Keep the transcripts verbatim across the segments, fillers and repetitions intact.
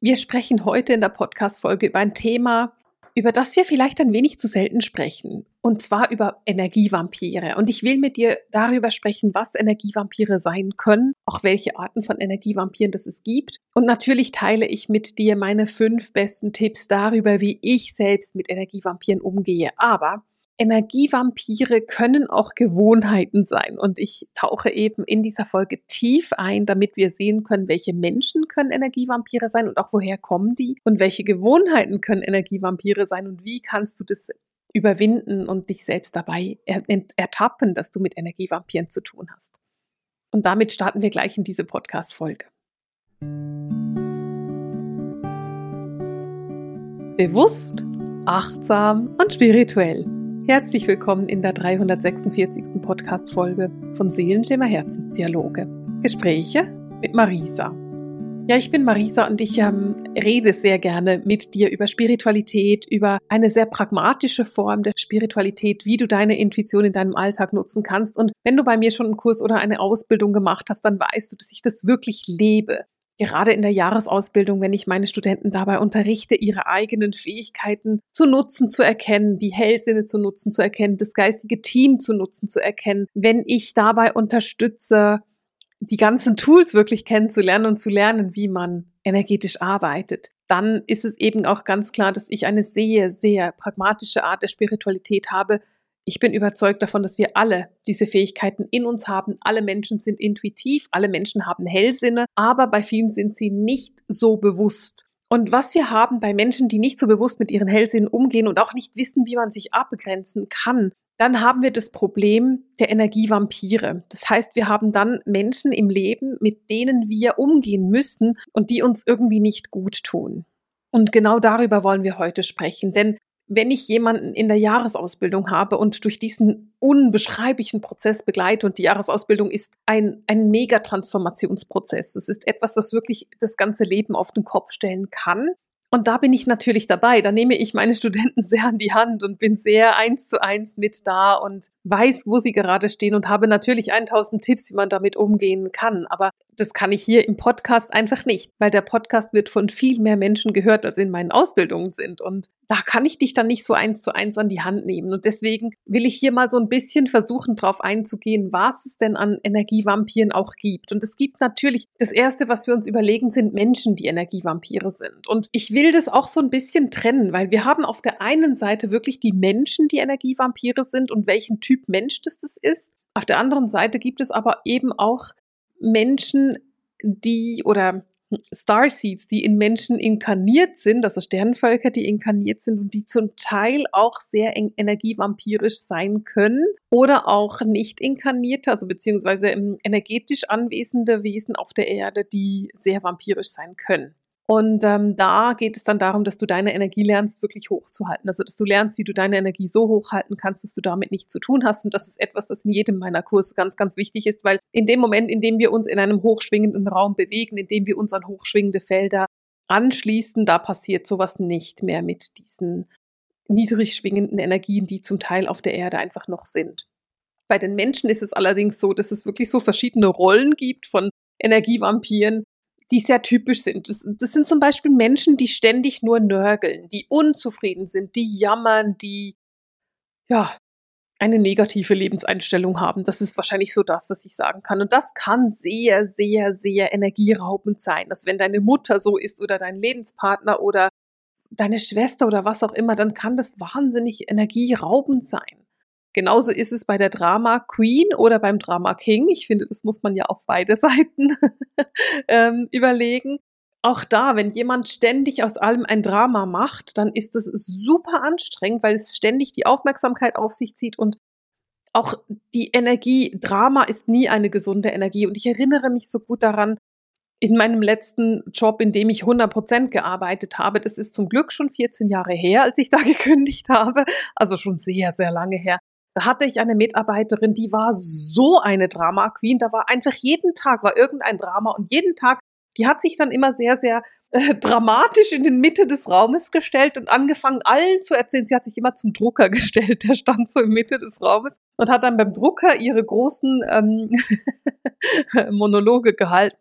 Wir sprechen heute in der Podcast-Folge über ein Thema, über das wir vielleicht ein wenig zu selten sprechen. Und zwar über Energievampire. Und ich will mit dir darüber sprechen, was Energievampire sein können, auch welche Arten von Energievampiren das es gibt. Und natürlich teile ich mit dir meine fünf besten Tipps darüber, wie ich selbst mit Energievampiren umgehe. Aber Energievampire können auch Gewohnheiten sein und ich tauche eben in dieser Folge tief ein, damit wir sehen können, welche Menschen können Energievampire sein und auch woher kommen die und welche Gewohnheiten können Energievampire sein und wie kannst du das überwinden und dich selbst dabei ertappen, dass du mit Energievampiren zu tun hast. Und damit starten wir gleich in diese Podcast-Folge. Bewusst, achtsam und spirituell. Herzlich willkommen in der dreihundertsechsundvierzigsten Podcast-Folge von Seelenschimmer Herzensdialoge. Gespräche mit Marisa. Ja, ich bin Marisa und ich ähm, rede sehr gerne mit dir über Spiritualität, über eine sehr pragmatische Form der Spiritualität, wie du deine Intuition in deinem Alltag nutzen kannst. Und wenn du bei mir schon einen Kurs oder eine Ausbildung gemacht hast, dann weißt du, dass ich das wirklich lebe. Gerade in der Jahresausbildung, wenn ich meine Studenten dabei unterrichte, ihre eigenen Fähigkeiten zu nutzen, zu erkennen, die Hellsinne zu nutzen, zu erkennen, das geistige Team zu nutzen, zu erkennen, wenn ich dabei unterstütze, die ganzen Tools wirklich kennenzulernen und zu lernen, wie man energetisch arbeitet, dann ist es eben auch ganz klar, dass ich eine sehr, sehr pragmatische Art der Spiritualität habe. Ich bin überzeugt davon, dass wir alle diese Fähigkeiten in uns haben. Alle Menschen sind intuitiv, alle Menschen haben Hellsinne, aber bei vielen sind sie nicht so bewusst. Und was wir haben bei Menschen, die nicht so bewusst mit ihren Hellsinnen umgehen und auch nicht wissen, wie man sich abgrenzen kann, dann haben wir das Problem der Energievampire. Das heißt, wir haben dann Menschen im Leben, mit denen wir umgehen müssen und die uns irgendwie nicht gut tun. Und genau darüber wollen wir heute sprechen, denn wenn ich jemanden in der Jahresausbildung habe und durch diesen unbeschreiblichen Prozess begleite, und die Jahresausbildung ist ein, ein Mega-Transformationsprozess. Es ist etwas, was wirklich das ganze Leben auf den Kopf stellen kann. Und da bin ich natürlich dabei. Da nehme ich meine Studenten sehr an die Hand und bin sehr eins zu eins mit da und weiß, wo sie gerade stehen und habe natürlich tausend Tipps, wie man damit umgehen kann. Aber das kann ich hier im Podcast einfach nicht, weil der Podcast wird von viel mehr Menschen gehört, als in meinen Ausbildungen sind. Und da kann ich dich dann nicht so eins zu eins an die Hand nehmen. Und deswegen will ich hier mal so ein bisschen versuchen, drauf einzugehen, was es denn an Energievampiren auch gibt. Und es gibt natürlich, das Erste, was wir uns überlegen, sind Menschen, die Energievampire sind. Und ich will das auch so ein bisschen trennen, weil wir haben auf der einen Seite wirklich die Menschen, die Energievampire sind und welchen Typ Mensch das, das ist. Auf der anderen Seite gibt es aber eben auch Menschen, die oder Starseeds, die in Menschen inkarniert sind, also Sternenvölker, die inkarniert sind und die zum Teil auch sehr energievampirisch sein können oder auch nicht inkarnierte, also beziehungsweise energetisch anwesende Wesen auf der Erde, die sehr vampirisch sein können. Und ähm, da geht es dann darum, dass du deine Energie lernst, wirklich hochzuhalten. Also, dass du lernst, wie du deine Energie so hochhalten kannst, dass du damit nichts zu tun hast. Und das ist etwas, was in jedem meiner Kurse ganz, ganz wichtig ist, weil in dem Moment, in dem wir uns in einem hochschwingenden Raum bewegen, in dem wir uns an hochschwingende Felder anschließen, da passiert sowas nicht mehr mit diesen niedrig schwingenden Energien, die zum Teil auf der Erde einfach noch sind. Bei den Menschen ist es allerdings so, dass es wirklich so verschiedene Rollen gibt von Energievampiren, die sehr typisch sind. Das, das sind zum Beispiel Menschen, die ständig nur nörgeln, die unzufrieden sind, die jammern, die ja eine negative Lebenseinstellung haben. Das ist wahrscheinlich so das, was ich sagen kann. Und das kann sehr, sehr, sehr energieraubend sein. Dass wenn deine Mutter so ist oder dein Lebenspartner oder deine Schwester oder was auch immer, dann kann das wahnsinnig energieraubend sein. Genauso ist es bei der Drama Queen oder beim Drama King. Ich finde, das muss man ja auf beide Seiten ähm, überlegen. Auch da, wenn jemand ständig aus allem ein Drama macht, dann ist das super anstrengend, weil es ständig die Aufmerksamkeit auf sich zieht und auch die Energie, Drama ist nie eine gesunde Energie. Und ich erinnere mich so gut daran, in meinem letzten Job, in dem ich hundert Prozent gearbeitet habe, das ist zum Glück schon vierzehn Jahre her, als ich da gekündigt habe, also schon sehr, sehr lange her. Da hatte ich eine Mitarbeiterin, die war so eine Drama Queen, da war einfach jeden Tag war irgendein Drama und jeden Tag, die hat sich dann immer sehr, sehr äh, dramatisch in den Mitte des Raumes gestellt und angefangen, allen zu erzählen. Sie hat sich immer zum Drucker gestellt, der stand so in Mitte des Raumes und hat dann beim Drucker ihre großen ähm, Monologe gehalten.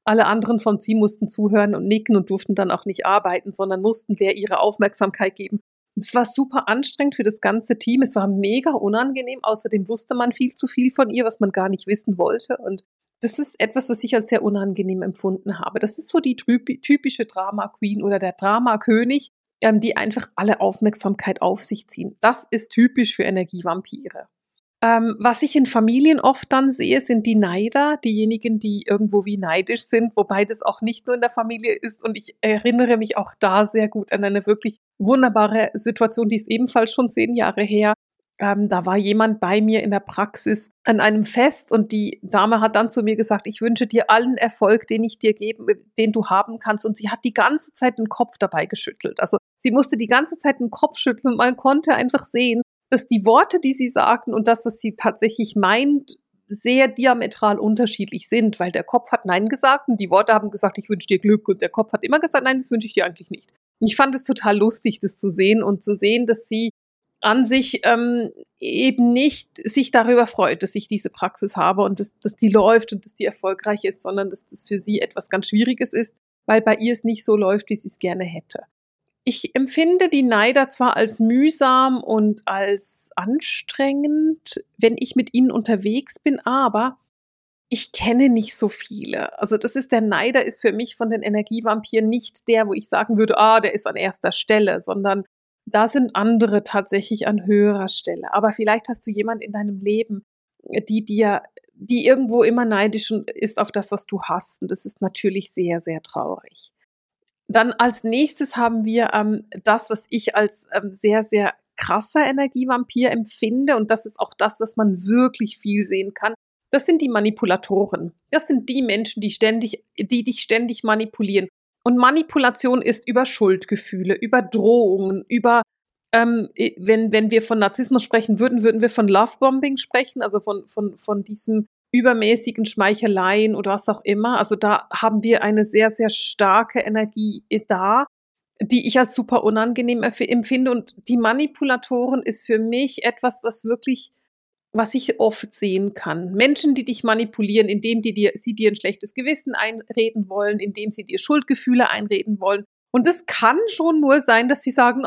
Alle anderen vom Team mussten zuhören und nicken und durften dann auch nicht arbeiten, sondern mussten der ihre Aufmerksamkeit geben. Es war super anstrengend für das ganze Team. Es war mega unangenehm. Außerdem wusste man viel zu viel von ihr, was man gar nicht wissen wollte. Und das ist etwas, was ich als sehr unangenehm empfunden habe. Das ist so die typische Drama Queen oder der Drama König, ähm, die einfach alle Aufmerksamkeit auf sich ziehen. Das ist typisch für Energievampire. Ähm, was ich in Familien oft dann sehe, sind die Neider, diejenigen, die irgendwo wie neidisch sind, wobei das auch nicht nur in der Familie ist. Und ich erinnere mich auch da sehr gut an eine wirklich wunderbare Situation, die ist ebenfalls schon zehn Jahre her. Ähm, da war jemand bei mir in der Praxis an einem Fest und die Dame hat dann zu mir gesagt, ich wünsche dir allen Erfolg, den ich dir geben, den du haben kannst. Und sie hat die ganze Zeit den Kopf dabei geschüttelt. Also sie musste die ganze Zeit den Kopf schütteln und man konnte einfach sehen, dass die Worte, die sie sagten und das, was sie tatsächlich meint, sehr diametral unterschiedlich sind, weil der Kopf hat Nein gesagt und die Worte haben gesagt, ich wünsche dir Glück und der Kopf hat immer gesagt, nein, das wünsche ich dir eigentlich nicht. Und ich fand es total lustig, das zu sehen und zu sehen, dass sie an sich ähm, eben nicht sich darüber freut, dass ich diese Praxis habe und dass, dass die läuft und dass die erfolgreich ist, sondern dass das für sie etwas ganz Schwieriges ist, weil bei ihr es nicht so läuft, wie sie es gerne hätte. Ich empfinde die Neider zwar als mühsam und als anstrengend, wenn ich mit ihnen unterwegs bin, aber ich kenne nicht so viele. Also das ist der Neider ist für mich von den Energievampiren nicht der, wo ich sagen würde, ah, der ist an erster Stelle, sondern da sind andere tatsächlich an höherer Stelle. Aber vielleicht hast du jemanden in deinem Leben, die dir, die irgendwo immer neidisch ist auf das, was du hast. Und das ist natürlich sehr, sehr traurig. Dann als nächstes haben wir ähm, das, was ich als ähm, sehr, sehr krasser Energievampir empfinde. Und das ist auch das, was man wirklich viel sehen kann. Das sind die Manipulatoren. Das sind die Menschen, die ständig, die dich ständig manipulieren. Und Manipulation ist über Schuldgefühle, über Drohungen, über, ähm, wenn, wenn wir von Narzissmus sprechen würden, würden wir von Lovebombing sprechen, also von, von, von diesem übermäßigen Schmeicheleien oder was auch immer. Also da haben wir eine sehr, sehr starke Energie da, die ich als super unangenehm empfinde. Und die Manipulatoren ist für mich etwas, was wirklich, was ich oft sehen kann. Menschen, die dich manipulieren, indem die dir, sie dir ein schlechtes Gewissen einreden wollen, indem sie dir Schuldgefühle einreden wollen. Und es kann schon nur sein, dass sie sagen,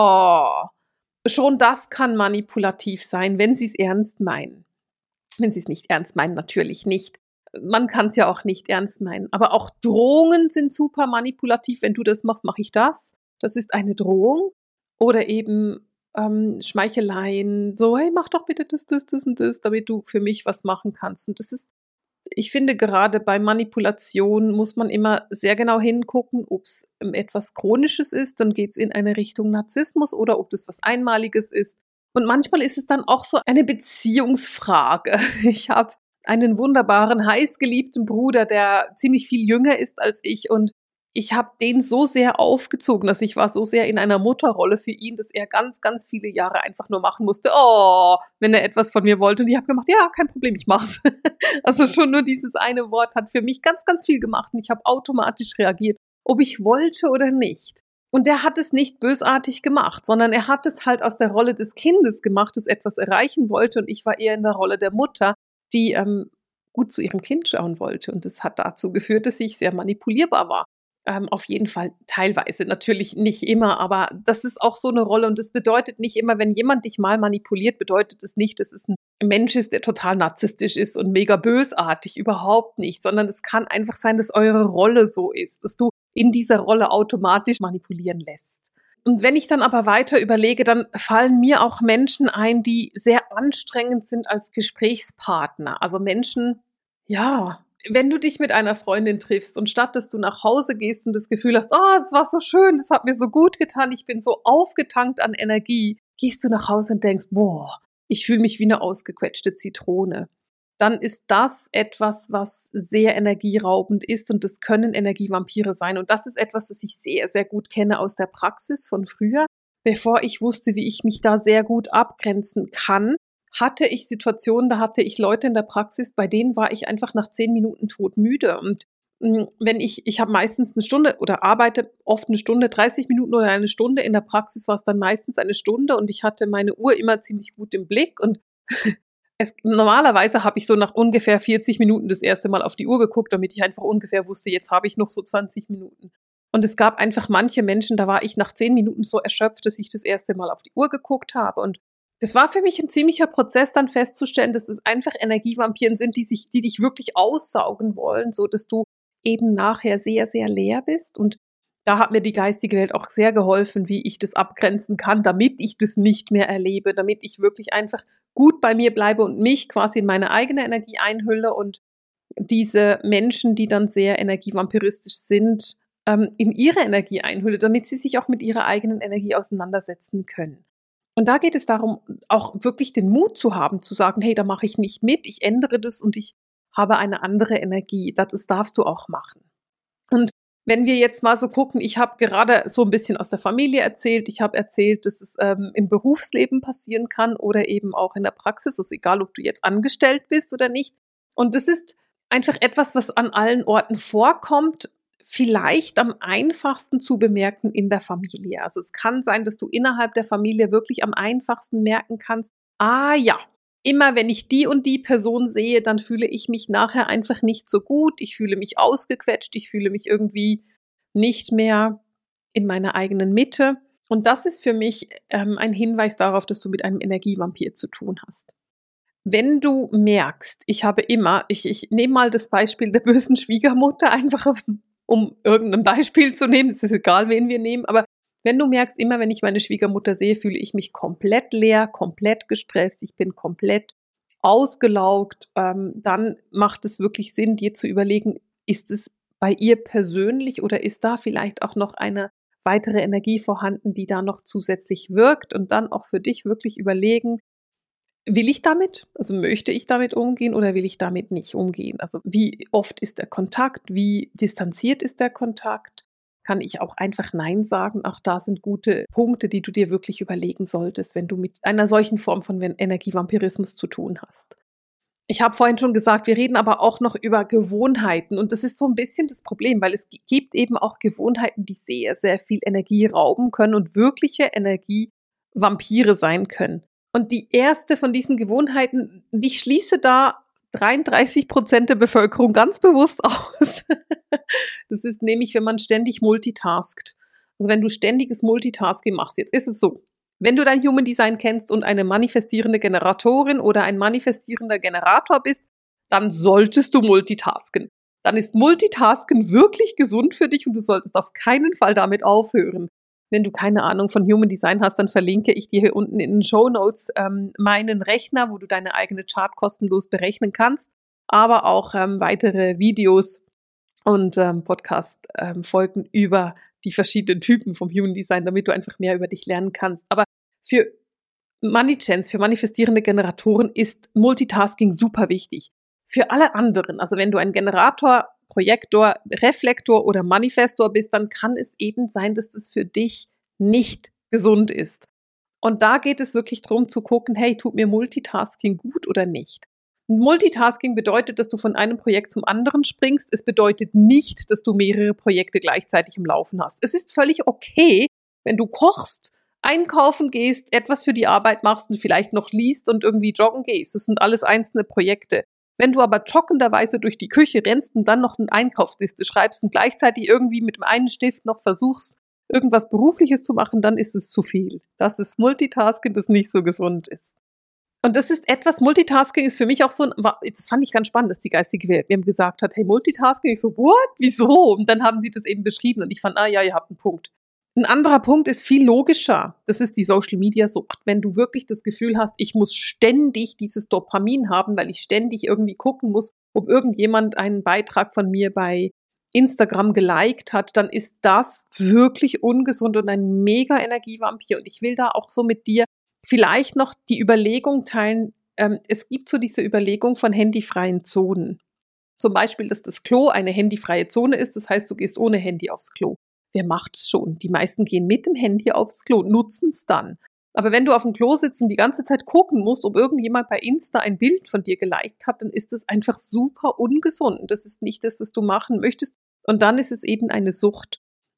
oh, schon das kann manipulativ sein, wenn sie es ernst meinen. Wenn sie es nicht ernst meinen, natürlich nicht. Man kann es ja auch nicht ernst meinen. Aber auch Drohungen sind super manipulativ. Wenn du das machst, mache ich das. Das ist eine Drohung. Oder eben ähm, Schmeicheleien. So, hey, mach doch bitte das, das, das und das, damit du für mich was machen kannst. Und das ist, ich finde, gerade bei Manipulation muss man immer sehr genau hingucken, ob es etwas Chronisches ist. Dann geht es in eine Richtung Narzissmus oder ob das was Einmaliges ist. Und manchmal ist es dann auch so eine Beziehungsfrage. Ich habe einen wunderbaren, heißgeliebten Bruder, der ziemlich viel jünger ist als ich und ich habe den so sehr aufgezogen, dass ich war so sehr in einer Mutterrolle für ihn, dass er ganz, ganz viele Jahre einfach nur machen musste, oh, wenn er etwas von mir wollte. Und ich habe gemacht, ja, kein Problem, ich mach's. Also schon nur dieses eine Wort hat für mich ganz, ganz viel gemacht und ich habe automatisch reagiert, ob ich wollte oder nicht. Und der hat es nicht bösartig gemacht, sondern er hat es halt aus der Rolle des Kindes gemacht, das etwas erreichen wollte. Und ich war eher in der Rolle der Mutter, die ähm, gut zu ihrem Kind schauen wollte. Und das hat dazu geführt, dass ich sehr manipulierbar war. Ähm, auf jeden Fall teilweise, natürlich nicht immer, aber das ist auch so eine Rolle. Und das bedeutet nicht immer, wenn jemand dich mal manipuliert, bedeutet es nicht, dass es ein Mensch ist, der total narzisstisch ist und mega bösartig. Überhaupt nicht. Sondern es kann einfach sein, dass eure Rolle so ist, dass du in dieser Rolle automatisch manipulieren lässt. Und wenn ich dann aber weiter überlege, dann fallen mir auch Menschen ein, die sehr anstrengend sind als Gesprächspartner. Also Menschen, ja, wenn du dich mit einer Freundin triffst und statt, dass du nach Hause gehst und das Gefühl hast, oh, es war so schön, das hat mir so gut getan, ich bin so aufgetankt an Energie, gehst du nach Hause und denkst, boah, ich fühle mich wie eine ausgequetschte Zitrone. Dann ist das etwas, was sehr energieraubend ist und das können Energievampire sein. Und das ist etwas, das ich sehr, sehr gut kenne aus der Praxis von früher. Bevor ich wusste, wie ich mich da sehr gut abgrenzen kann, hatte ich Situationen, da hatte ich Leute in der Praxis, bei denen war ich einfach nach zehn Minuten todmüde. Und mh, wenn ich, ich habe meistens eine Stunde oder arbeite oft eine Stunde, dreißig Minuten oder eine Stunde. In der Praxis war es dann meistens eine Stunde und ich hatte meine Uhr immer ziemlich gut im Blick und Es, normalerweise habe ich so nach ungefähr vierzig Minuten das erste Mal auf die Uhr geguckt, damit ich einfach ungefähr wusste, jetzt habe ich noch so zwanzig Minuten. Und es gab einfach manche Menschen, da war ich nach zehn Minuten so erschöpft, dass ich das erste Mal auf die Uhr geguckt habe. Und das war für mich ein ziemlicher Prozess, dann festzustellen, dass es einfach Energievampiren sind, die sich, die dich wirklich aussaugen wollen, so dass du eben nachher sehr, sehr leer bist. Und da hat mir die geistige Welt auch sehr geholfen, wie ich das abgrenzen kann, damit ich das nicht mehr erlebe, damit ich wirklich einfach gut bei mir bleibe und mich quasi in meine eigene Energie einhülle und diese Menschen, die dann sehr energievampiristisch sind, ähm, in ihre Energie einhülle, damit sie sich auch mit ihrer eigenen Energie auseinandersetzen können. Und da geht es darum, auch wirklich den Mut zu haben, zu sagen, hey, da mache ich nicht mit, ich ändere das und ich habe eine andere Energie. Das darfst du auch machen. Und wenn wir jetzt mal so gucken, ich habe gerade so ein bisschen aus der Familie erzählt, ich habe erzählt, dass es ähm, im Berufsleben passieren kann oder eben auch in der Praxis, ist egal, ob du jetzt angestellt bist oder nicht. Und das ist einfach etwas, was an allen Orten vorkommt, vielleicht am einfachsten zu bemerken in der Familie. Also es kann sein, dass du innerhalb der Familie wirklich am einfachsten merken kannst, ah ja, immer wenn ich die und die Person sehe, dann fühle ich mich nachher einfach nicht so gut. Ich fühle mich ausgequetscht. Ich fühle mich irgendwie nicht mehr in meiner eigenen Mitte. Und das ist für mich ähm, ein Hinweis darauf, dass du mit einem Energievampir zu tun hast. Wenn du merkst, ich habe immer, ich, ich nehme mal das Beispiel der bösen Schwiegermutter, einfach um irgendein Beispiel zu nehmen. Es ist egal, wen wir nehmen, aber wenn du merkst, immer wenn ich meine Schwiegermutter sehe, fühle ich mich komplett leer, komplett gestresst, ich bin komplett ausgelaugt, ähm, dann macht es wirklich Sinn, dir zu überlegen, ist es bei ihr persönlich oder ist da vielleicht auch noch eine weitere Energie vorhanden, die da noch zusätzlich wirkt, und dann auch für dich wirklich überlegen, will ich damit, also möchte ich damit umgehen oder will ich damit nicht umgehen? Also wie oft ist der Kontakt, wie distanziert ist der Kontakt? Kann ich auch einfach Nein sagen? Auch da sind gute Punkte, die du dir wirklich überlegen solltest, wenn du mit einer solchen Form von Energievampirismus zu tun hast. Ich habe vorhin schon gesagt, wir reden aber auch noch über Gewohnheiten, und das ist so ein bisschen das Problem, weil es gibt eben auch Gewohnheiten, die sehr, sehr viel Energie rauben können und wirkliche Energievampire sein können. Und die erste von diesen Gewohnheiten, ich schließe da dreiunddreißig Prozent der Bevölkerung ganz bewusst aus. Das ist nämlich, wenn man ständig multitaskt. Also wenn du ständiges Multitasking machst. Jetzt ist es so, wenn du dein Human Design kennst und eine manifestierende Generatorin oder ein manifestierender Generator bist, dann solltest du multitasken. Dann ist Multitasken wirklich gesund für dich und du solltest auf keinen Fall damit aufhören. Wenn du keine Ahnung von Human Design hast, dann verlinke ich dir hier unten in den Shownotes ähm, meinen Rechner, wo du deine eigene Chart kostenlos berechnen kannst, aber auch ähm, weitere Videos und ähm, Podcast-Folgen ähm, über die verschiedenen Typen vom Human Design, damit du einfach mehr über dich lernen kannst. Aber für Money Chance, für manifestierende Generatoren ist Multitasking super wichtig. Für alle anderen, also wenn du ein Generator, Projektor, Reflektor oder Manifestor bist, dann kann es eben sein, dass das für dich nicht gesund ist. Und da geht es wirklich darum zu gucken, hey, tut mir Multitasking gut oder nicht? Multitasking bedeutet, dass du von einem Projekt zum anderen springst. Es bedeutet nicht, dass du mehrere Projekte gleichzeitig im Laufen hast. Es ist völlig okay, wenn du kochst, einkaufen gehst, etwas für die Arbeit machst und vielleicht noch liest und irgendwie joggen gehst. Das sind alles einzelne Projekte. Wenn du aber joggenderweise durch die Küche rennst und dann noch eine Einkaufsliste schreibst und gleichzeitig irgendwie mit dem einen Stift noch versuchst, irgendwas Berufliches zu machen, dann ist es zu viel. Das ist Multitasking, das nicht so gesund ist. Und das ist etwas, Multitasking ist für mich auch so ein, das fand ich ganz spannend, dass die geistige Welt mir gesagt hat, hey, Multitasking, ich so, what, wieso? Und dann haben sie das eben beschrieben und ich fand, ah ja, ihr habt einen Punkt. Ein anderer Punkt ist viel logischer. Das ist die Social-Media-Sucht. Wenn du wirklich das Gefühl hast, ich muss ständig dieses Dopamin haben, weil ich ständig irgendwie gucken muss, ob irgendjemand einen Beitrag von mir bei Instagram geliked hat, dann ist das wirklich ungesund und ein mega Energievampir. Und ich will da auch so mit dir vielleicht noch die Überlegung teilen, ähm, es gibt so diese Überlegung von handyfreien Zonen. Zum Beispiel, dass das Klo eine handyfreie Zone ist, das heißt, du gehst ohne Handy aufs Klo. Wer macht es schon? Die meisten gehen mit dem Handy aufs Klo, nutzen es dann. Aber wenn du auf dem Klo sitzt und die ganze Zeit gucken musst, ob irgendjemand bei Insta ein Bild von dir geliked hat, dann ist das einfach super ungesund. Das ist nicht das, was du machen möchtest. Und dann ist es eben eine Sucht.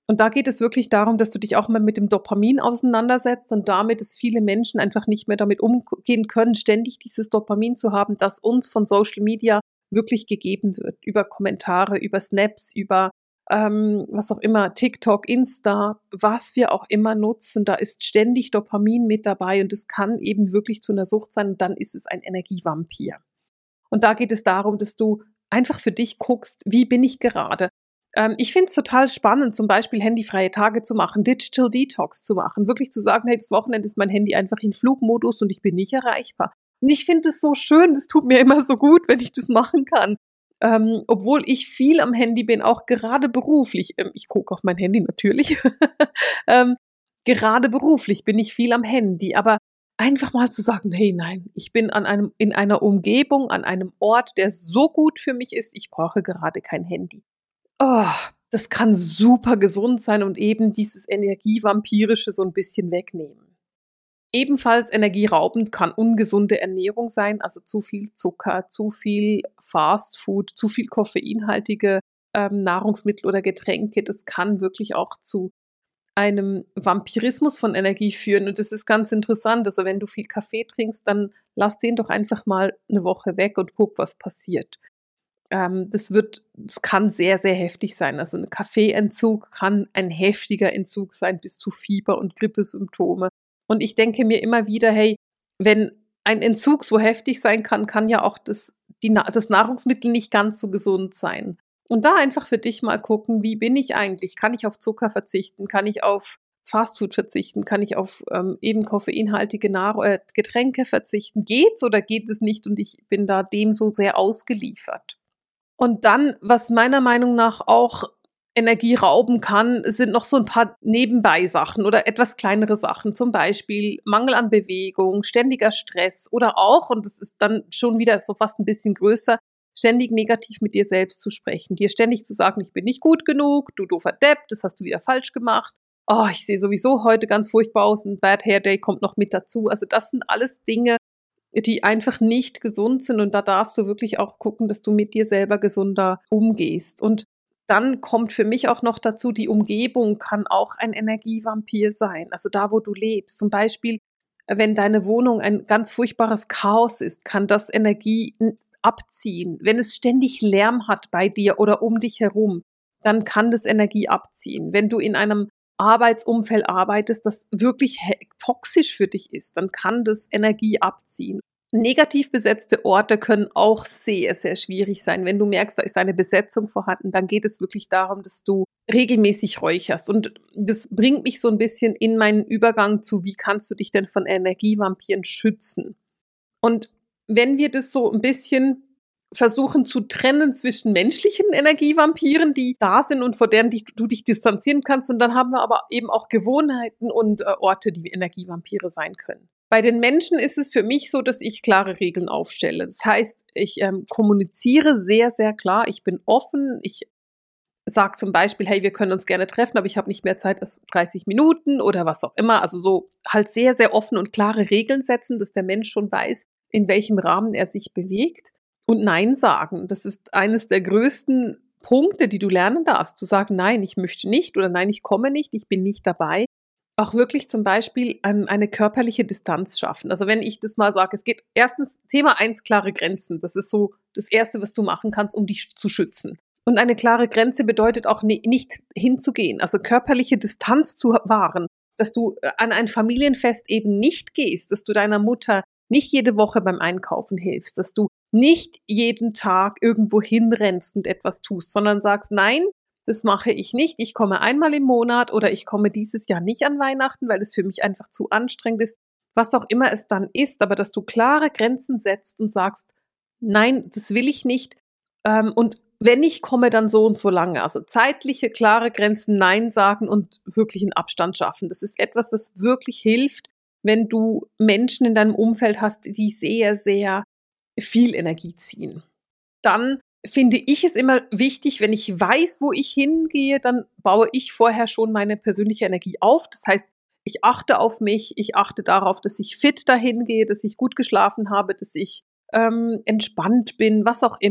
Und da geht es wirklich darum, dass du dich auch mal mit dem Dopamin auseinandersetzt und damit, dass viele Menschen einfach nicht mehr damit umgehen können, ständig dieses Dopamin zu haben, das uns von Social Media wirklich gegeben wird. Über Kommentare, über Snaps, über ähm, was auch immer, TikTok, Insta, was wir auch immer nutzen. Da ist ständig Dopamin mit dabei und es kann eben wirklich zu einer Sucht sein und dann ist es ein Energievampir. Und da geht es darum, dass du einfach für dich guckst, wie bin ich gerade? Ähm, ich finde es total spannend, zum Beispiel handyfreie Tage zu machen, Digital Detox zu machen, wirklich zu sagen, hey, das Wochenende ist mein Handy einfach in Flugmodus und ich bin nicht erreichbar. Und ich finde es so schön, das tut mir immer so gut, wenn ich das machen kann. Ähm, obwohl ich viel am Handy bin, auch gerade beruflich. Ähm, ich gucke auf mein Handy natürlich. ähm, gerade beruflich bin ich viel am Handy, aber einfach mal zu sagen, hey, nein, ich bin an einem, in einer Umgebung, an einem Ort, der so gut für mich ist, ich brauche gerade kein Handy. Oh, das kann super gesund sein und eben dieses Energievampirische so ein bisschen wegnehmen. Ebenfalls energieraubend kann ungesunde Ernährung sein, also zu viel Zucker, zu viel Fastfood, zu viel koffeinhaltige ähm, Nahrungsmittel oder Getränke. Das kann wirklich auch zu einem Vampirismus von Energie führen. Und das ist ganz interessant. Also wenn du viel Kaffee trinkst, dann lass den doch einfach mal eine Woche weg und guck, was passiert. Ähm, das wird, das kann sehr, sehr heftig sein. Also ein Kaffeeentzug kann ein heftiger Entzug sein, bis zu Fieber und Grippesymptome. Und ich denke mir immer wieder, hey, wenn ein Entzug so heftig sein kann, kann ja auch das, die, das Nahrungsmittel nicht ganz so gesund sein. Und da einfach für dich mal gucken, wie bin ich eigentlich? Kann ich auf Zucker verzichten? Kann ich auf Fastfood verzichten? Kann ich auf ähm, eben koffeinhaltige Nahr- äh, Getränke verzichten? Geht's oder geht es nicht? Und ich bin da dem so sehr ausgeliefert. Und dann, was meiner Meinung nach auch Energie rauben kann, sind noch so ein paar Nebenbei-Sachen oder etwas kleinere Sachen, zum Beispiel Mangel an Bewegung, ständiger Stress oder auch, und das ist dann schon wieder so fast ein bisschen größer, ständig negativ mit dir selbst zu sprechen, dir ständig zu sagen, ich bin nicht gut genug, du doofer Depp, das hast du wieder falsch gemacht, oh, ich sehe sowieso heute ganz furchtbar aus, ein Bad Hair Day kommt noch mit dazu. Also das sind alles Dinge, die einfach nicht gesund sind und da darfst du wirklich auch gucken, dass du mit dir selber gesunder umgehst. Und dann kommt für mich auch noch dazu, die Umgebung kann auch ein Energievampir sein. Also da, wo du lebst. Zum Beispiel, wenn deine Wohnung ein ganz furchtbares Chaos ist, kann das Energie abziehen. Wenn es ständig Lärm hat bei dir oder um dich herum, dann kann das Energie abziehen. Wenn du in einem Arbeitsumfeld arbeitest, das wirklich toxisch für dich ist, dann kann das Energie abziehen. Negativ besetzte Orte können auch sehr, sehr schwierig sein. Wenn du merkst, da ist eine Besetzung vorhanden, dann geht es wirklich darum, dass du regelmäßig räucherst. Und das bringt mich so ein bisschen in meinen Übergang zu, wie kannst du dich denn von Energievampiren schützen? Und wenn wir das so ein bisschen versuchen zu trennen zwischen menschlichen Energievampiren, die da sind und vor deren du dich distanzieren kannst, und dann haben wir aber eben auch Gewohnheiten und äh, Orte, die Energievampire sein können. Bei den Menschen ist es für mich so, dass ich klare Regeln aufstelle. Das heißt, ich ähm, kommuniziere sehr, sehr klar, ich bin offen, ich sage zum Beispiel, hey, wir können uns gerne treffen, aber ich habe nicht mehr Zeit als dreißig Minuten oder was auch immer. Also so halt sehr, sehr offen und klare Regeln setzen, dass der Mensch schon weiß, in welchem Rahmen er sich bewegt. Und Nein sagen, das ist eines der größten Punkte, die du lernen darfst. Zu sagen, nein, ich möchte nicht oder nein, ich komme nicht, ich bin nicht dabei. Auch wirklich zum Beispiel ähm, eine körperliche Distanz schaffen. Also wenn ich das mal sage, es geht erstens, Thema eins, klare Grenzen. Das ist so das Erste, was du machen kannst, um dich zu schützen. Und eine klare Grenze bedeutet auch ne, nicht hinzugehen, also körperliche Distanz zu wahren, dass du an ein Familienfest eben nicht gehst, dass du deiner Mutter nicht jede Woche beim Einkaufen hilfst, dass du nicht jeden Tag irgendwo hinrennst und etwas tust, sondern sagst, nein, das mache ich nicht, ich komme einmal im Monat oder ich komme dieses Jahr nicht an Weihnachten, weil es für mich einfach zu anstrengend ist, was auch immer es dann ist, aber dass du klare Grenzen setzt und sagst, nein, das will ich nicht, ähm, und wenn ich komme, dann so und so lange. Also zeitliche, klare Grenzen, Nein sagen und wirklich einen Abstand schaffen. Das ist etwas, was wirklich hilft, wenn du Menschen in deinem Umfeld hast, die sehr, sehr viel Energie ziehen. Dann finde ich es immer wichtig, wenn ich weiß, wo ich hingehe, dann baue ich vorher schon meine persönliche Energie auf. Das heißt, ich achte auf mich, ich achte darauf, dass ich fit dahin gehe, dass ich gut geschlafen habe, dass ich ähm, entspannt bin, was auch immer.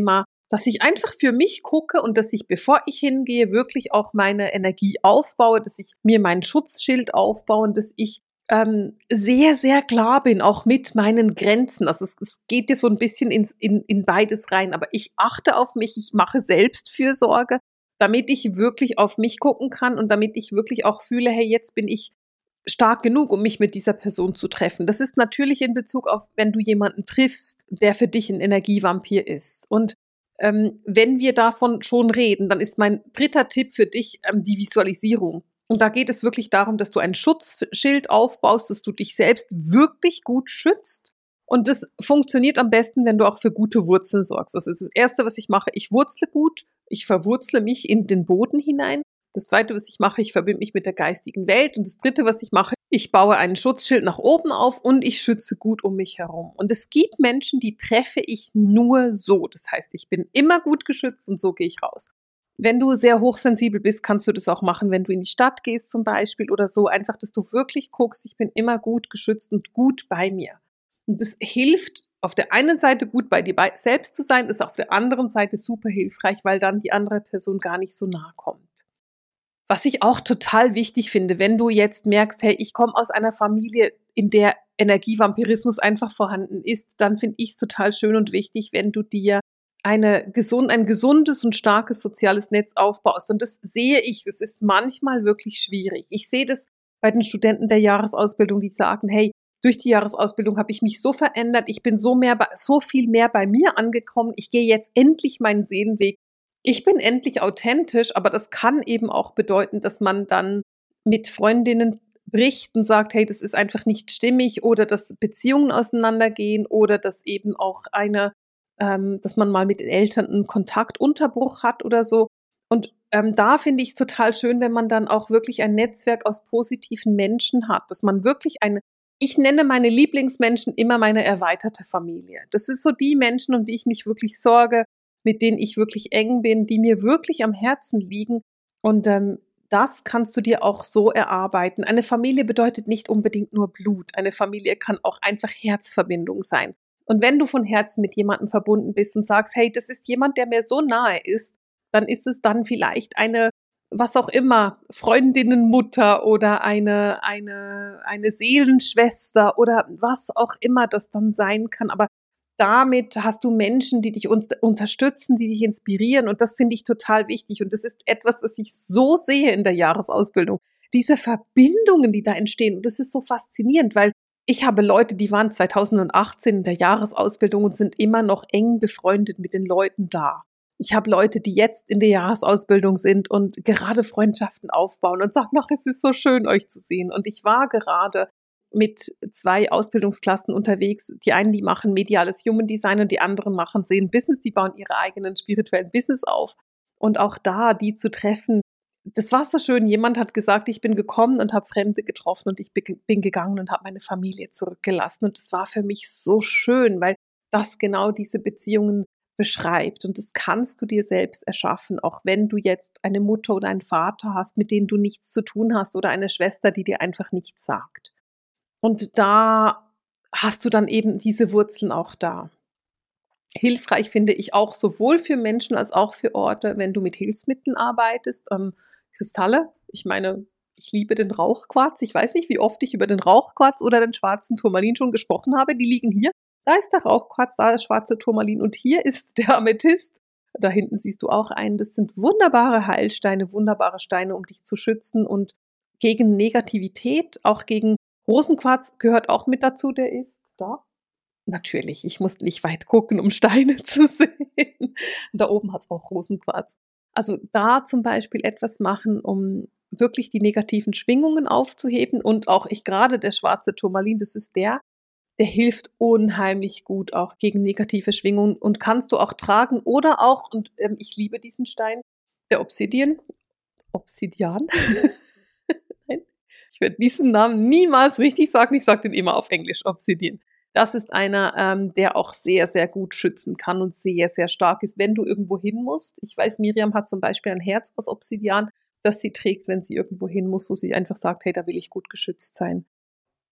Dass ich einfach für mich gucke und dass ich, bevor ich hingehe, wirklich auch meine Energie aufbaue, dass ich mir mein Schutzschild aufbaue und dass ich ähm, sehr, sehr klar bin, auch mit meinen Grenzen. Also es, es geht dir so ein bisschen ins, in, in beides rein, aber ich achte auf mich, ich mache Selbstfürsorge, damit ich wirklich auf mich gucken kann und damit ich wirklich auch fühle, hey, jetzt bin ich stark genug, um mich mit dieser Person zu treffen. Das ist natürlich in Bezug auf, wenn du jemanden triffst, der für dich ein Energievampir ist. Und ähm, wenn wir davon schon reden, dann ist mein dritter Tipp für dich ähm, die Visualisierung. Und da geht es wirklich darum, dass du ein Schutzschild aufbaust, dass du dich selbst wirklich gut schützt. Und das funktioniert am besten, wenn du auch für gute Wurzeln sorgst. Das ist das Erste, was ich mache. Ich wurzle gut, ich verwurzle mich in den Boden hinein. Das Zweite, was ich mache, ich verbinde mich mit der geistigen Welt. Und das Dritte, was ich mache, ich baue ein Schutzschild nach oben auf und ich schütze gut um mich herum. Und es gibt Menschen, die treffe ich nur so. Das heißt, ich bin immer gut geschützt und so gehe ich raus. Wenn du sehr hochsensibel bist, kannst du das auch machen, wenn du in die Stadt gehst zum Beispiel oder so. Einfach, dass du wirklich guckst, ich bin immer gut geschützt und gut bei mir. Und das hilft, auf der einen Seite gut bei dir selbst zu sein, ist auf der anderen Seite super hilfreich, weil dann die andere Person gar nicht so nahe kommt. Was ich auch total wichtig finde, wenn du jetzt merkst, hey, ich komme aus einer Familie, in der Energievampirismus einfach vorhanden ist, dann finde ich es total schön und wichtig, wenn du dir eine gesund, ein gesundes und starkes soziales Netz aufbaust. Und das sehe ich, das ist manchmal wirklich schwierig. Ich sehe das bei den Studenten der Jahresausbildung, die sagen, hey, durch die Jahresausbildung habe ich mich so verändert, ich bin so mehr, so viel mehr bei mir angekommen, ich gehe jetzt endlich meinen Seelenweg. Ich bin endlich authentisch, aber das kann eben auch bedeuten, dass man dann mit Freundinnen bricht und sagt, hey, das ist einfach nicht stimmig oder dass Beziehungen auseinandergehen oder dass eben auch eine, ähm, dass man mal mit den Eltern einen Kontaktunterbruch hat oder so. Und ähm, da finde ich es total schön, wenn man dann auch wirklich ein Netzwerk aus positiven Menschen hat, dass man wirklich eine, ich nenne meine Lieblingsmenschen immer meine erweiterte Familie. Das ist so die Menschen, um die ich mich wirklich sorge, mit denen ich wirklich eng bin, die mir wirklich am Herzen liegen. Und ähm, das kannst du dir auch so erarbeiten. Eine Familie bedeutet nicht unbedingt nur Blut. Eine Familie kann auch einfach Herzverbindung sein. Und wenn du von Herzen mit jemandem verbunden bist und sagst, hey, das ist jemand, der mir so nahe ist, dann ist es dann vielleicht eine, was auch immer, Freundinnenmutter oder eine, eine, eine Seelenschwester oder was auch immer das dann sein kann. Aber damit hast du Menschen, die dich uns unterstützen, die dich inspirieren. Und das finde ich total wichtig. Und das ist etwas, was ich so sehe in der Jahresausbildung. Diese Verbindungen, die da entstehen. Und das ist so faszinierend, weil ich habe Leute, die waren zweitausendachtzehn in der Jahresausbildung und sind immer noch eng befreundet mit den Leuten da. Ich habe Leute, die jetzt in der Jahresausbildung sind und gerade Freundschaften aufbauen und sagen, ach, es ist so schön, euch zu sehen. Und ich war gerade mit zwei Ausbildungsklassen unterwegs. Die einen, die machen mediales Human Design und die anderen machen Sehen Business. Die bauen ihre eigenen spirituellen Business auf. Und auch da, die zu treffen, das war so schön. Jemand hat gesagt, ich bin gekommen und habe Fremde getroffen und ich bin gegangen und habe meine Familie zurückgelassen. Und das war für mich so schön, weil das genau diese Beziehungen beschreibt. Und das kannst du dir selbst erschaffen, auch wenn du jetzt eine Mutter oder einen Vater hast, mit denen du nichts zu tun hast oder eine Schwester, die dir einfach nichts sagt. Und da hast du dann eben diese Wurzeln auch da. Hilfreich finde ich auch sowohl für Menschen als auch für Orte, wenn du mit Hilfsmitteln arbeitest. Ähm, Kristalle, ich meine, ich liebe den Rauchquarz. Ich weiß nicht, wie oft ich über den Rauchquarz oder den schwarzen Turmalin schon gesprochen habe. Die liegen hier. Da ist der Rauchquarz, da der schwarze Turmalin und hier ist der Amethyst. Da hinten siehst du auch einen. Das sind wunderbare Heilsteine, wunderbare Steine, um dich zu schützen und gegen Negativität, auch gegen Rosenquarz gehört auch mit dazu, der ist da. Natürlich, ich muss nicht weit gucken, um Steine zu sehen. Da oben hat es auch Rosenquarz. Also da zum Beispiel etwas machen, um wirklich die negativen Schwingungen aufzuheben. Und auch ich gerade der schwarze Turmalin, das ist der, der hilft unheimlich gut auch gegen negative Schwingungen und kannst du auch tragen oder auch, und ähm, ich liebe diesen Stein, der Obsidian. Obsidian? Ich werde diesen Namen niemals richtig sagen, ich sage den immer auf Englisch, Obsidian. Das ist einer, ähm, der auch sehr, sehr gut schützen kann und sehr, sehr stark ist, wenn du irgendwo hin musst. Ich weiß, Miriam hat zum Beispiel ein Herz aus Obsidian, das sie trägt, wenn sie irgendwo hin muss, wo sie einfach sagt, hey, da will ich gut geschützt sein.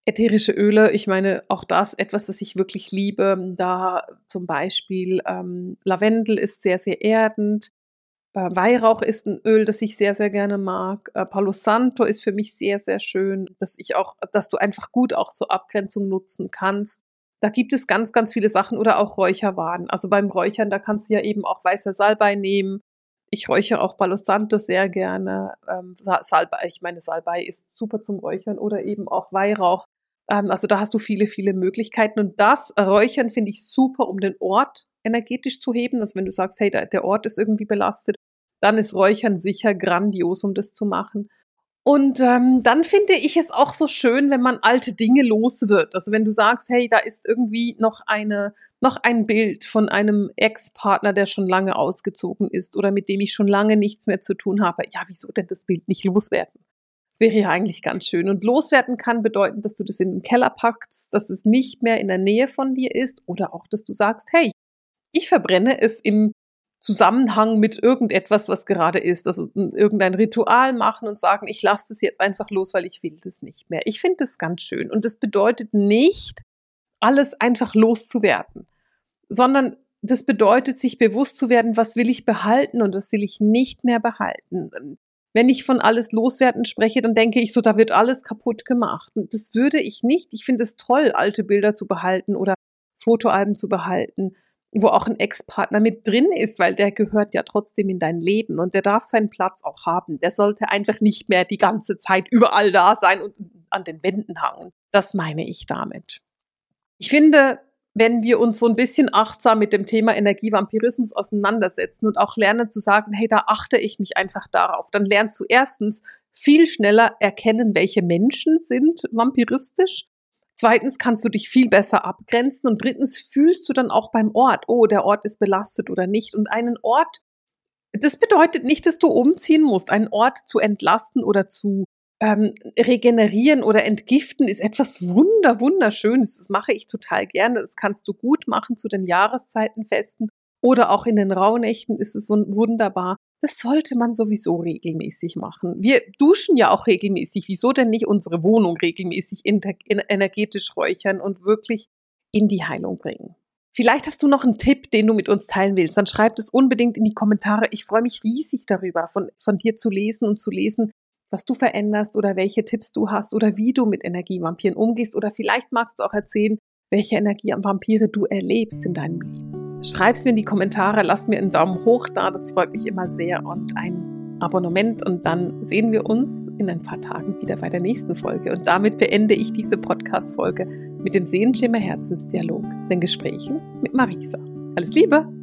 Ätherische Öle, ich meine, auch das etwas, was ich wirklich liebe. Da zum Beispiel ähm, Lavendel ist sehr, sehr erdend. Äh, Weihrauch ist ein Öl, das ich sehr, sehr gerne mag. Äh, Palo Santo ist für mich sehr, sehr schön, dass ich auch, dass du einfach gut auch zur Abgrenzung nutzen kannst. Da gibt es ganz, ganz viele Sachen oder auch Räucherwaden. Also beim Räuchern, da kannst du ja eben auch weißer Salbei nehmen. Ich räuchere auch Palo Santo sehr gerne. Ähm, Salbei, ich meine, Salbei ist super zum Räuchern oder eben auch Weihrauch. Ähm, also da hast du viele, viele Möglichkeiten. Und das Räuchern finde ich super, um den Ort energetisch zu heben. Also wenn du sagst, hey, der Ort ist irgendwie belastet, dann ist Räuchern sicher grandios, um das zu machen. Und ähm, dann finde ich es auch so schön, wenn man alte Dinge los wird. Also wenn du sagst, hey, da ist irgendwie noch eine, noch ein Bild von einem Ex-Partner, der schon lange ausgezogen ist oder mit dem ich schon lange nichts mehr zu tun habe. Ja, wieso denn das Bild nicht loswerden? Das wäre ja eigentlich ganz schön. Und loswerden kann bedeuten, dass du das in den Keller packst, dass es nicht mehr in der Nähe von dir ist oder auch, dass du sagst, hey, ich verbrenne es im Zusammenhang mit irgendetwas, was gerade ist. Also irgendein Ritual machen und sagen, ich lasse das jetzt einfach los, weil ich will das nicht mehr. Ich finde das ganz schön. Und das bedeutet nicht, alles einfach loszuwerden, sondern das bedeutet, sich bewusst zu werden, was will ich behalten und was will ich nicht mehr behalten. Wenn ich von alles loswerden spreche, dann denke ich so, da wird alles kaputt gemacht. Und das würde ich nicht. Ich finde es toll, alte Bilder zu behalten oder Fotoalben zu behalten, wo auch ein Ex-Partner mit drin ist, weil der gehört ja trotzdem in dein Leben und der darf seinen Platz auch haben. Der sollte einfach nicht mehr die ganze Zeit überall da sein und an den Wänden hangen. Das meine ich damit. Ich finde, wenn wir uns so ein bisschen achtsam mit dem Thema Energievampirismus auseinandersetzen und auch lernen zu sagen, hey, da achte ich mich einfach darauf, dann lernst du erstens viel schneller erkennen, welche Menschen sind vampiristisch. Zweitens kannst du dich viel besser abgrenzen und drittens fühlst du dann auch beim Ort, oh, der Ort ist belastet oder nicht. Und einen Ort, das bedeutet nicht, dass du umziehen musst. Einen Ort zu entlasten oder zu ähm, regenerieren oder entgiften ist etwas wunder, wunderschönes. Das mache ich total gerne. Das kannst du gut machen zu den Jahreszeitenfesten oder auch in den Rauhnächten ist es wunderbar. Das sollte man sowieso regelmäßig machen. Wir duschen ja auch regelmäßig. Wieso denn nicht unsere Wohnung regelmäßig energetisch räuchern und wirklich in die Heilung bringen? Vielleicht hast du noch einen Tipp, den du mit uns teilen willst. Dann schreib es unbedingt in die Kommentare. Ich freue mich riesig darüber, von, von dir zu lesen und zu lesen, was du veränderst oder welche Tipps du hast oder wie du mit Energievampiren umgehst. Oder vielleicht magst du auch erzählen, welche Energievampire du erlebst in deinem Leben. Schreib's mir in die Kommentare, lass mir einen Daumen hoch da, das freut mich immer sehr und ein Abonnement und dann sehen wir uns in ein paar Tagen wieder bei der nächsten Folge. Und damit beende ich diese Podcast-Folge mit dem Seelenschimmer Herzensdialog, den Gesprächen mit Marisa. Alles Liebe!